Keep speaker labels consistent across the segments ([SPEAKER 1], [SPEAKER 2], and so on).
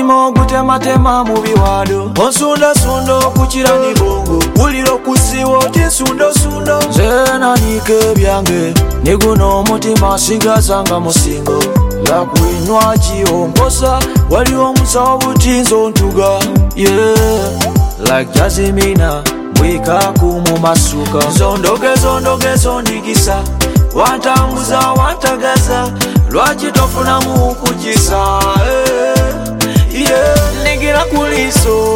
[SPEAKER 1] omutima ogutematema mu biwado onsundasunda okukira ni bongo wulira okusiwa oti nsundosundo nze nanika ebyange ne guno omutima sigazanga musingo lakuinywaki onkosa waliwo omusawo butinzo ntuga like Jazimina bwikaku mu masuka zondogezo ndigisa wantambuza wantagaza lwaki tofunamu kugisa nigira kuliso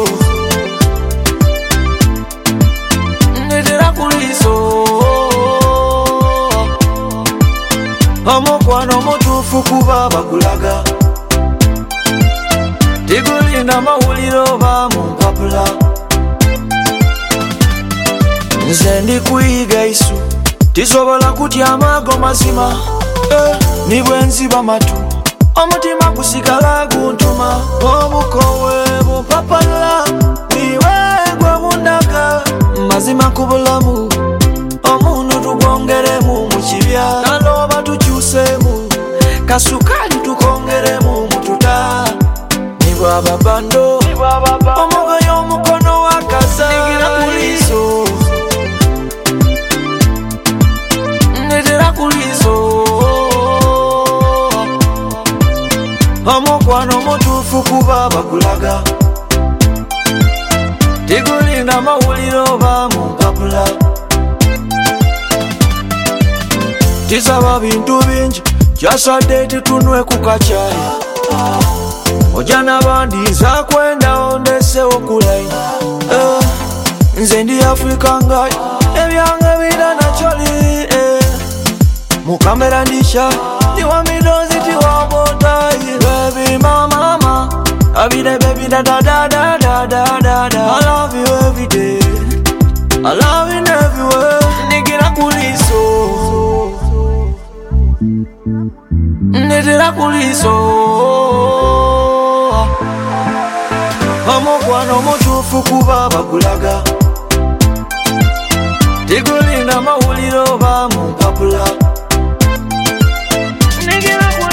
[SPEAKER 1] nitera kuliso omukwano mutuufu kuba bagulaga tigulinda mawulire oba mu mpapula nze ndikuyiga isu tisobola kutya amaago mazima nibwe nziba matu omutima gusigala guntuma obukowe bupapala niwe gwe bundaga mazima ku bulamu omuntu tugwongeremu mu kibya nalooba tukyusemu kasukali tukongeremu mututa nibwe ababando omugoyo omukono wakaza nigira kuliso nitera kuliso omukwano mutuufu kuba bagulaga tigulinda mawulire oba mu mpapula tisaba bintu bingi kyasadde titunwe ku kacyayi oja nabandi nzakwenda ondesewo kulayi nze ndi Afrika ngayi ebyange bira nakyoli mu kamera ndisha tiwa midozi tiwa botayi baby mama abide baby da da da da da da da I love you every day I love you everywhere nigira kuliso nitera kuliso omukwano mutuufu kuba bagulaga tigulinda mawulire oba mu mpapula nigira